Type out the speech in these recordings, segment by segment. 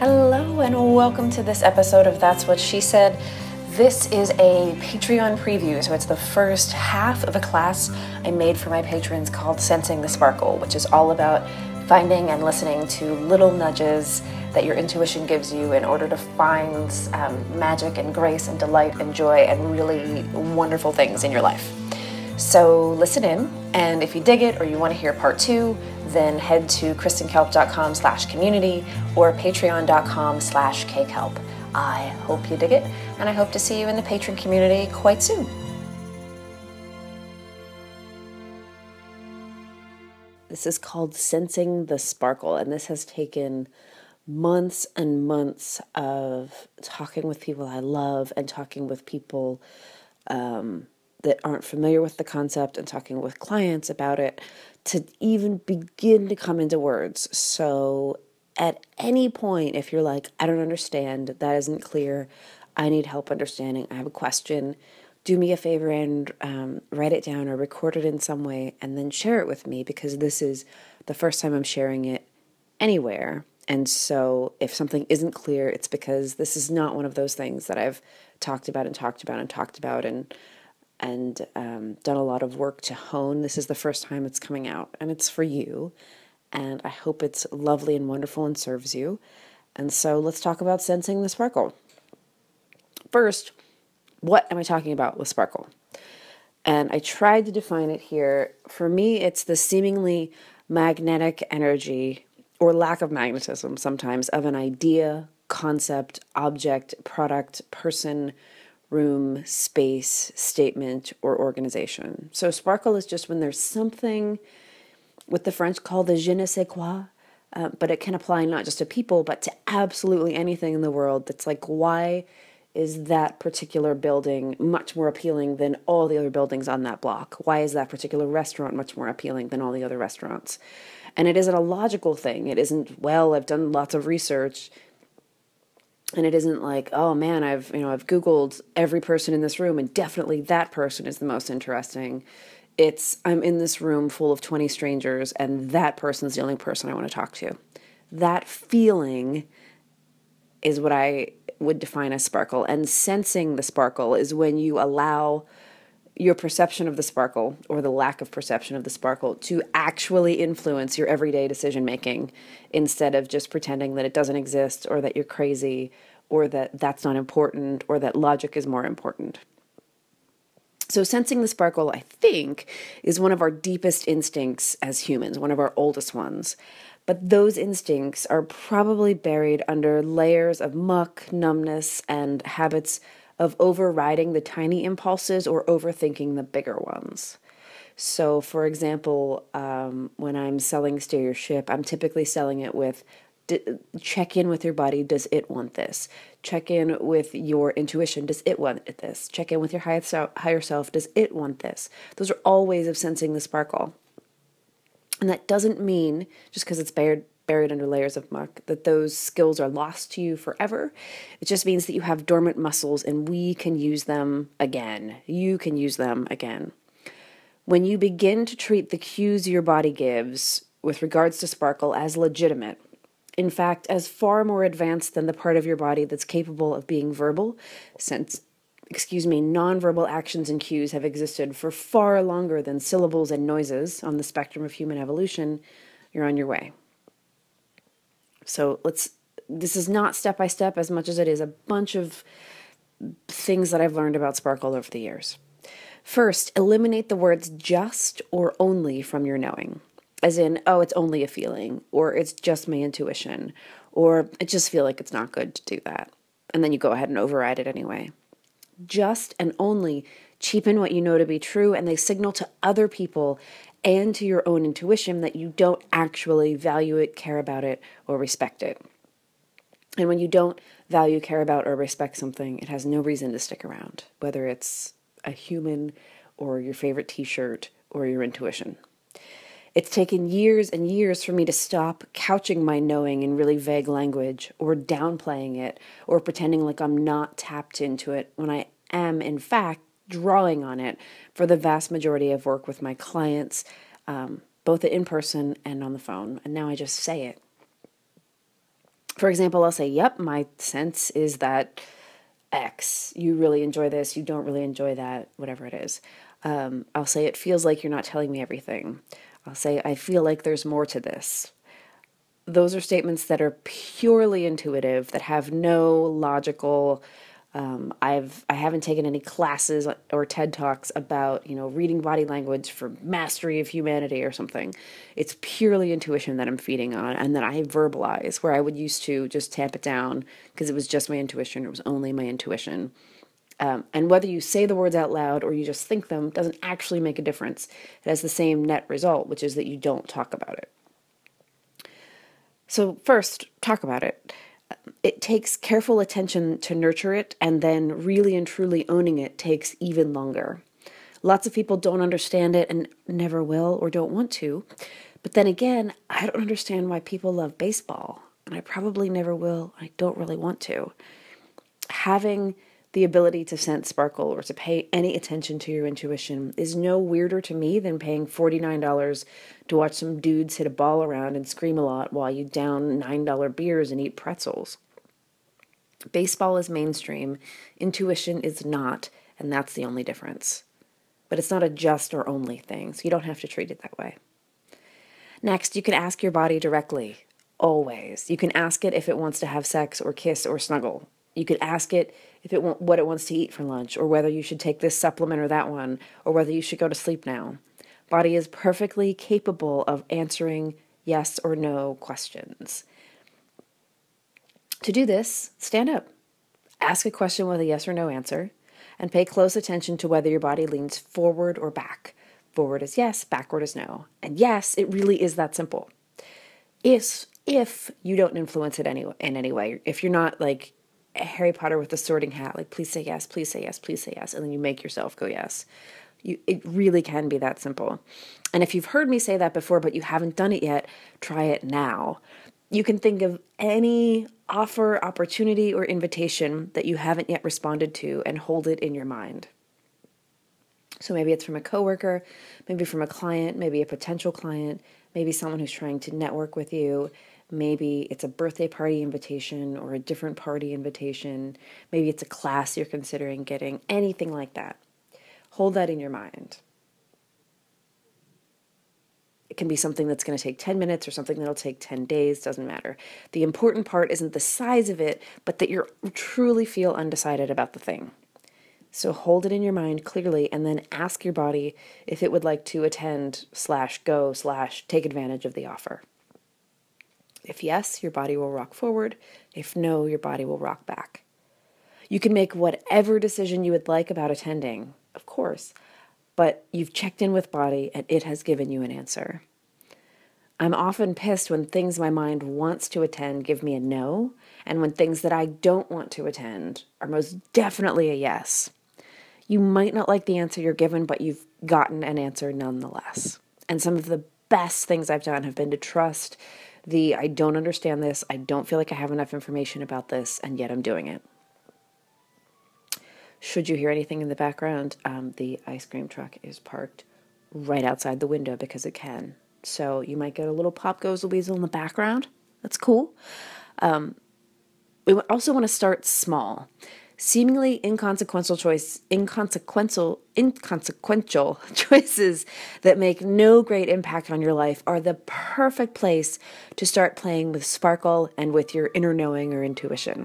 Hello and welcome to this episode of That's What She Said. This is a Patreon preview, so it's the first half of a class I made for my patrons called Sensing the Sparkle, which is all about finding and listening to little nudges that your intuition gives you in order to find magic and grace and delight and joy and really wonderful things in your life. So listen in, and if you dig it or you want to hear part 2, then head to kristenkelp.com/community or patreon.com/kkelp. I hope you dig it, and I hope to see you in the patron community quite soon. This is called Sensing the Sparkle, and this has taken months and months of talking with people I love and talking with people that aren't familiar with the concept and talking with clients about it to even begin to come into words. So at any point, if you're like, I don't understand, that isn't clear, I need help understanding, I have a question, do me a favor and write it down or record it in some way and then share it with me, because this is the first time I'm sharing it anywhere. And so if something isn't clear, it's because this is not one of those things that I've talked about and done a lot of work to hone. This is the first time it's coming out, and it's for you, and I hope it's lovely and wonderful and serves you. And so let's talk about sensing the sparkle. First, what am I talking about with sparkle? And I tried to define it here. For me, it's the seemingly magnetic energy, or lack of magnetism sometimes, of an idea, concept, object, product, person, room, space, statement, or organization. So sparkle is just when there's something, what the French call the je ne sais quoi, but it can apply not just to people, but to absolutely anything in the world. That's like, why is that particular building much more appealing than all the other buildings on that block? Why is that particular restaurant much more appealing than all the other restaurants? And it isn't a logical thing. It isn't, well, I've done lots of research, and it isn't like, oh man, I've Googled every person in this room and definitely that person is the most interesting. It's, I'm in this room full of 20 strangers and that person's the only person I want to talk to. That feeling is what I would define as sparkle. And sensing the sparkle is when you allow your perception of the sparkle, or the lack of perception of the sparkle, to actually influence your everyday decision making, instead of just pretending that it doesn't exist, or that you're crazy, or that that's not important, or that logic is more important. So sensing the sparkle, I think, is one of our deepest instincts as humans, one of our oldest ones. But those instincts are probably buried under layers of muck, numbness, and habits of overriding the tiny impulses or overthinking the bigger ones. So, for example, when I'm selling Steer Your Ship, I'm typically selling it with, check in with your body, does it want this? Check in with your intuition, does it want this? Check in with your higher self, does it want this? Those are all ways of sensing the sparkle. And that doesn't mean, just because it's buried under layers of muck, that those skills are lost to you forever. It just means that you have dormant muscles and we can use them again. You can use them again. When you begin to treat the cues your body gives with regards to sparkle as legitimate, in fact, as far more advanced than the part of your body that's capable of being verbal, since nonverbal actions and cues have existed for far longer than syllables and noises on the spectrum of human evolution, you're on your way. So this is not step-by-step as much as it is a bunch of things that I've learned about sparkle over the years. First, eliminate the words just or only from your knowing. As in, oh, it's only a feeling, or it's just my intuition, or I just feel like it's not good to do that. And then you go ahead and override it anyway. Just and only cheapen what you know to be true, and they signal to other people and to your own intuition that you don't actually value it, care about it, or respect it. And when you don't value, care about, or respect something, it has no reason to stick around, whether it's a human or your favorite t-shirt or your intuition. It's taken years and years for me to stop couching my knowing in really vague language, or downplaying it, or pretending like I'm not tapped into it when I am, in fact, drawing on it for the vast majority of work with my clients, both in person and on the phone. And now I just say it. For example, I'll say, yep, my sense is that X, you really enjoy this, you don't really enjoy that, whatever it is. I'll say, it feels like you're not telling me everything. I'll say, I feel like there's more to this. Those are statements that are purely intuitive, that have no logical. I haven't taken any classes or TED Talks about reading body language for mastery of humanity or something. It's purely intuition that I'm feeding on, and that I verbalize, where I would used to just tamp it down because it was just my intuition. It was only my intuition. And whether you say the words out loud or you just think them doesn't actually make a difference. It has the same net result, which is that you don't talk about it. So first, talk about it. It takes careful attention to nurture it, and then really and truly owning it takes even longer. Lots of people don't understand it and never will or don't want to. But then again, I don't understand why people love baseball, and I probably never will. I don't really want to. Having the ability to sense sparkle or to pay any attention to your intuition is no weirder to me than paying $49 to watch some dudes hit a ball around and scream a lot while you down $9 beers and eat pretzels. Baseball is mainstream, intuition is not, and that's the only difference. But it's not a just or only thing, so you don't have to treat it that way. Next, you can ask your body directly, always. You can ask it if it wants to have sex or kiss or snuggle. You could ask it if what it wants to eat for lunch, or whether you should take this supplement or that one, or whether you should go to sleep now. Body is perfectly capable of answering yes or no questions. To do this, stand up. Ask a question with a yes or no answer, and pay close attention to whether your body leans forward or back. Forward is yes, backward is no. And yes, it really is that simple. If you don't influence it in any way, if you're not like Harry Potter with the sorting hat, like please say yes, please say yes, please say yes, and then you make yourself go yes. It really can be that simple. And if you've heard me say that before, but you haven't done it yet, try it now. You can think of any offer, opportunity, or invitation that you haven't yet responded to and hold it in your mind. So maybe it's from a coworker, maybe from a client, maybe a potential client, maybe someone who's trying to network with you. Maybe it's a birthday party invitation or a different party invitation. Maybe it's a class you're considering getting, anything like that. Hold that in your mind. It can be something that's going to take 10 minutes or something that'll take 10 days, doesn't matter. The important part isn't the size of it, but that you truly feel undecided about the thing. So hold it in your mind clearly and then ask your body if it would like to attend / go / take advantage of the offer. If yes, your body will rock forward. If no, your body will rock back. You can make whatever decision you would like about attending, of course, but you've checked in with body and it has given you an answer. I'm often pissed when things my mind wants to attend give me a no, and when things that I don't want to attend are most definitely a yes. You might not like the answer you're given, but you've gotten an answer nonetheless. And some of the best things I've done have been to trust I don't understand this, I don't feel like I have enough information about this, and yet I'm doing it. Should you hear anything in the background, the ice cream truck is parked right outside the window because it can. So you might get a little Pop Goes the Weasel in the background. That's cool. We also want to start small. Seemingly inconsequential choices that make no great impact on your life are the perfect place to start playing with sparkle and with your inner knowing or intuition.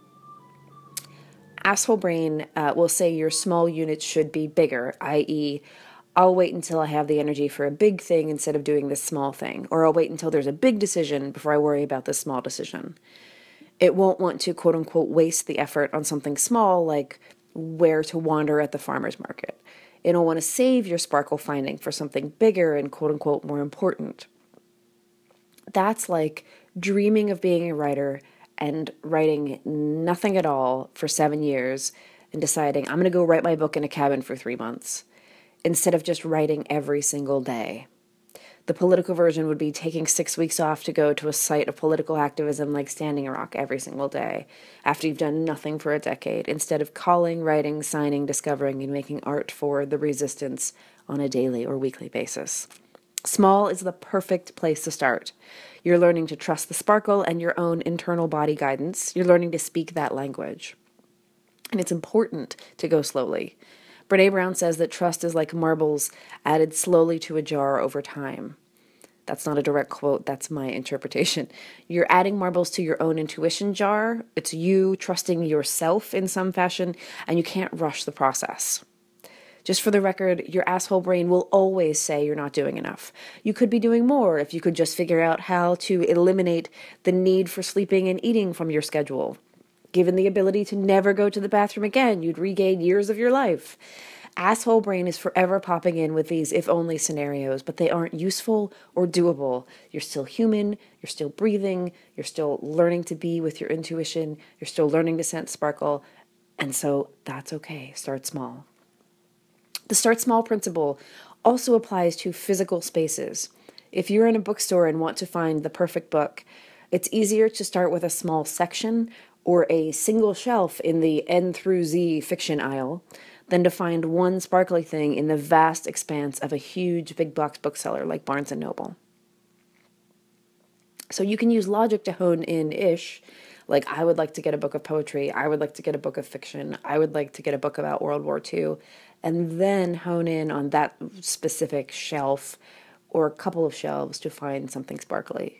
Asshole brain will say your small units should be bigger, i.e., I'll wait until I have the energy for a big thing instead of doing this small thing, or I'll wait until there's a big decision before I worry about this small decision. It won't want to, quote unquote, waste the effort on something small like where to wander at the farmer's market. It'll want to save your sparkle finding for something bigger and, quote unquote, more important. That's like dreaming of being a writer and writing nothing at all for 7 years and deciding I'm going to go write my book in a cabin for 3 months instead of just writing every single day. The political version would be taking 6 weeks off to go to a site of political activism like Standing Rock every single day after you've done nothing for a decade, instead of calling, writing, signing, discovering, and making art for the resistance on a daily or weekly basis. Small is the perfect place to start. You're learning to trust the sparkle and your own internal body guidance. You're learning to speak that language. And it's important to go slowly. Brené Brown says that trust is like marbles added slowly to a jar over time. That's not a direct quote, that's my interpretation. You're adding marbles to your own intuition jar. It's you trusting yourself in some fashion, and you can't rush the process. Just for the record, your asshole brain will always say you're not doing enough. You could be doing more if you could just figure out how to eliminate the need for sleeping and eating from your schedule. Given the ability to never go to the bathroom again, you'd regain years of your life. Asshole brain is forever popping in with these if-only scenarios, but they aren't useful or doable. You're still human, you're still breathing, you're still learning to be with your intuition, you're still learning to sense sparkle, and so that's okay. Start small. The start small principle also applies to physical spaces. If you're in a bookstore and want to find the perfect book, it's easier to start with a small section or a single shelf in the N through Z fiction aisle than to find one sparkly thing in the vast expanse of a huge big box bookseller like Barnes & Noble. So you can use logic to hone in-ish, like I would like to get a book of poetry, I would like to get a book of fiction, I would like to get a book about World War II, and then hone in on that specific shelf or a couple of shelves to find something sparkly.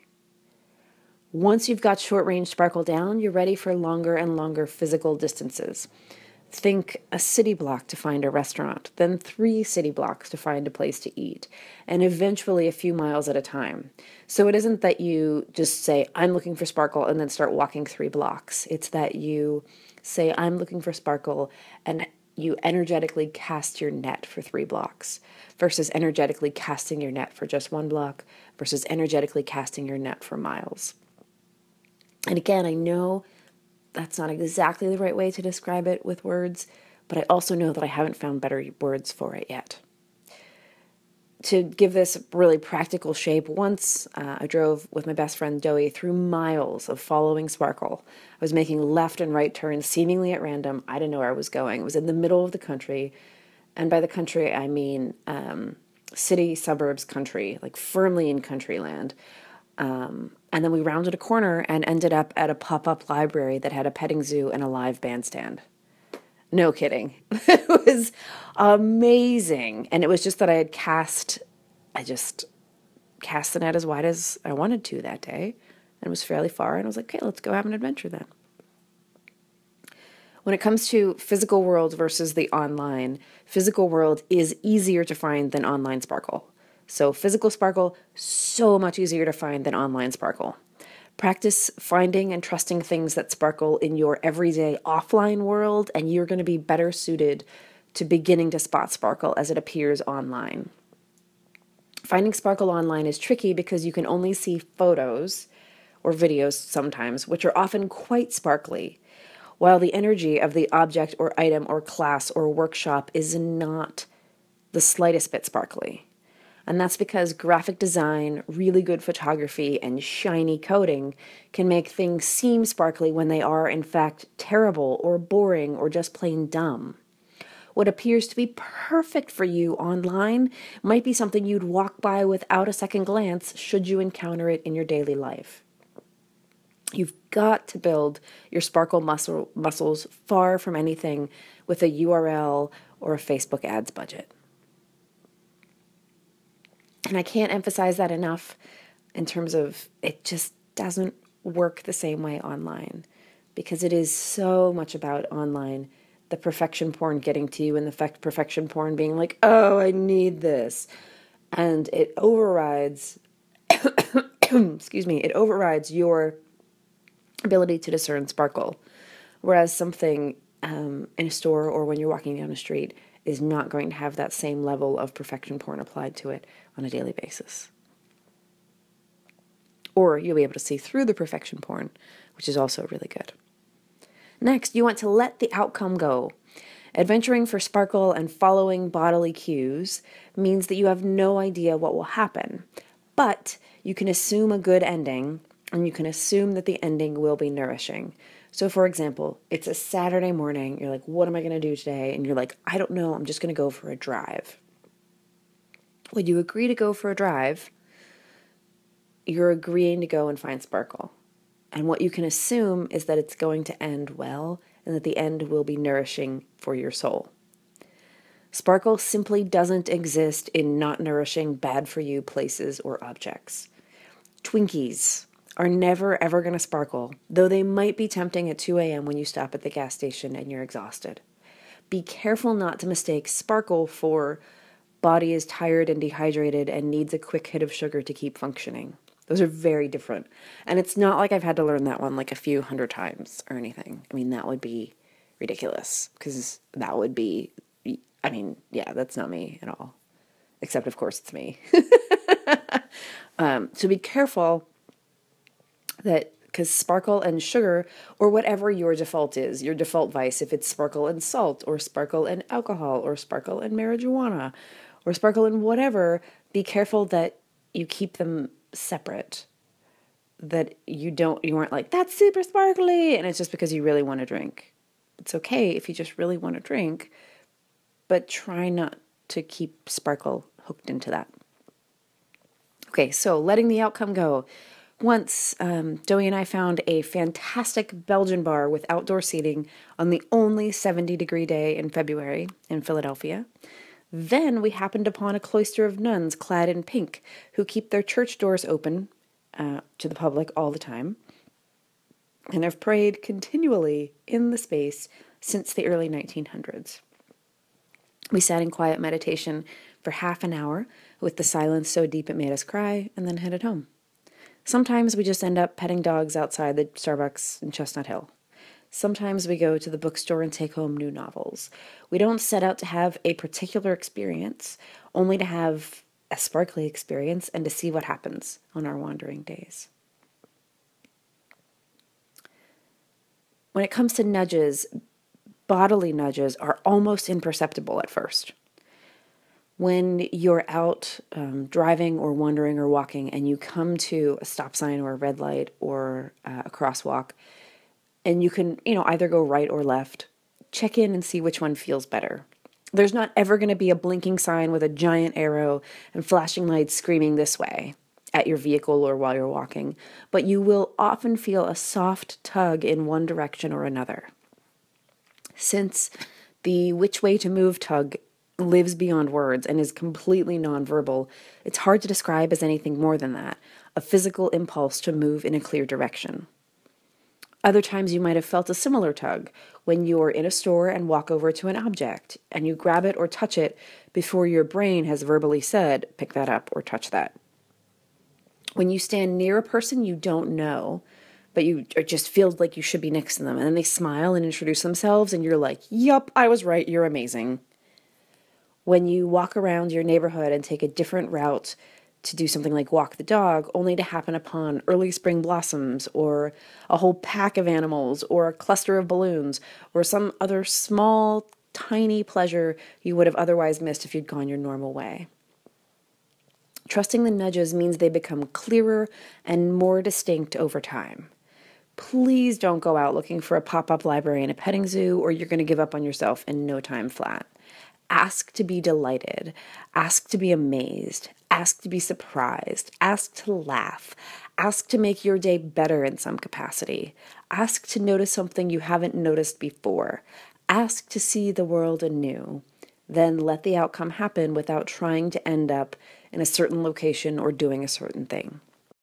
Once you've got short-range sparkle down, you're ready for longer and longer physical distances. Think a city block to find a restaurant, then 3 city blocks to find a place to eat, and eventually a few miles at a time. So it isn't that you just say, I'm looking for sparkle, and then start walking 3 blocks. It's that you say, I'm looking for sparkle, and you energetically cast your net for 3 blocks versus energetically casting your net for just 1 block versus energetically casting your net for miles. And again, I know that's not exactly the right way to describe it with words, but I also know that I haven't found better words for it yet. To give this really practical shape, once I drove with my best friend Doey through miles of following sparkle. I was making left and right turns seemingly at random. I didn't know where I was going. It was in the middle of the country, and by the country I mean city, suburbs, country, like firmly in country land. And then we rounded a corner and ended up at a pop-up library that had a petting zoo and a live bandstand. No kidding. It was amazing. And it was just that I just cast the net as wide as I wanted to that day. And it was fairly far. And I was like, okay, let's go have an adventure then. When it comes to physical world versus the online, physical world is easier to find than online sparkle. So physical sparkle, so much easier to find than online sparkle. Practice finding and trusting things that sparkle in your everyday offline world, and you're going to be better suited to beginning to spot sparkle as it appears online. Finding sparkle online is tricky because you can only see photos or videos sometimes, which are often quite sparkly, while the energy of the object or item or class or workshop is not the slightest bit sparkly. And that's because graphic design, really good photography, and shiny coding can make things seem sparkly when they are, in fact, terrible or boring or just plain dumb. What appears to be perfect for you online might be something you'd walk by without a second glance should you encounter it in your daily life. You've got to build your sparkle muscles far from anything with a URL or a Facebook ads budget. And I can't emphasize that enough in terms of it just doesn't work the same way online, because it is so much about online, the perfection porn getting to you and the perfection porn being like, oh, I need this. And it overrides, it overrides your ability to discern sparkle. Whereas something in a store or when you're walking down a street is not going to have that same level of perfection porn applied to it on a daily basis. Or you'll be able to see through the perfection porn, which is also really good. Next, you want to let the outcome go. Adventuring for sparkle and following bodily cues means that you have no idea what will happen, but you can assume a good ending, and you can assume that the ending will be nourishing. So for example, it's a Saturday morning, you're like, what am I going to do today? And you're like, I don't know, I'm just going to go for a drive. When you agree to go for a drive, you're agreeing to go and find Sparkle. And what you can assume is that it's going to end well and that the end will be nourishing for your soul. Sparkle simply doesn't exist in not nourishing, bad-for-you places or objects. Twinkies are never, ever going to sparkle, though they might be tempting at 2 a.m. when you stop at the gas station and you're exhausted. Be careful not to mistake sparkle for body is tired and dehydrated and needs a quick hit of sugar to keep functioning. Those are very different. And it's not like I've had to learn that one like a few hundred times or anything. I mean, that would be ridiculous because that would be, that's not me at all. Except, of course, it's me. So be careful that, because sparkle and sugar, or whatever your default is, your default vice, if it's sparkle and salt, or sparkle and alcohol, or sparkle and marijuana, or sparkle and whatever, be careful that you keep them separate. That you aren't like, that's super sparkly, and it's just because you really want to drink. It's okay if you just really want to drink, but try not to keep sparkle hooked into that. Okay, so letting the outcome go. Once, Joey and I found a fantastic Belgian bar with outdoor seating on the only 70-degree day in February in Philadelphia. Then we happened upon a cloister of nuns clad in pink who keep their church doors open to the public all the time and have prayed continually in the space since the early 1900s. We sat in quiet meditation for half an hour with the silence so deep it made us cry, and then headed home. Sometimes we just end up petting dogs outside the Starbucks in Chestnut Hill. Sometimes we go to the bookstore and take home new novels. We don't set out to have a particular experience, only to have a sparkly experience and to see what happens on our wandering days. When it comes to nudges, bodily nudges are almost imperceptible at first. When you're out driving or wandering or walking and you come to a stop sign or a red light or a crosswalk, and you can, either go right or left, check in and see which one feels better. There's not ever going to be a blinking sign with a giant arrow and flashing lights screaming this way at your vehicle or while you're walking, but you will often feel a soft tug in one direction or another. Since the which way to move tug lives beyond words and is completely nonverbal, it's hard to describe as anything more than that, a physical impulse to move in a clear direction. Other times you might have felt a similar tug when you're in a store and walk over to an object and you grab it or touch it before your brain has verbally said, pick that up or touch that. When you stand near a person you don't know, but you just feel like you should be next to them, and then they smile and introduce themselves and you're like, yup, I was right, you're amazing. When you walk around your neighborhood and take a different route to do something like walk the dog, only to happen upon early spring blossoms or a whole pack of animals or a cluster of balloons or some other small, tiny pleasure you would have otherwise missed if you'd gone your normal way. Trusting the nudges means they become clearer and more distinct over time. Please don't go out looking for a pop-up library in a petting zoo, or you're going to give up on yourself in no time flat. Ask to be delighted. Ask to be amazed. Ask to be surprised. Ask to laugh. Ask to make your day better in some capacity. Ask to notice something you haven't noticed before. Ask to see the world anew. Then let the outcome happen without trying to end up in a certain location or doing a certain thing.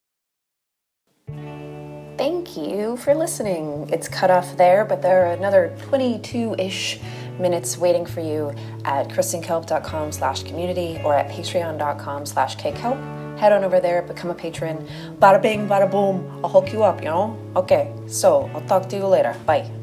Thank you for listening. It's cut off there, but there are another 22-ish minutes waiting for you at kristenkelp.com/community or at patreon.com/kkelp. Head on over there, become a patron. Bada bing, bada boom. I'll hook you up, Okay, so I'll talk to you later. Bye.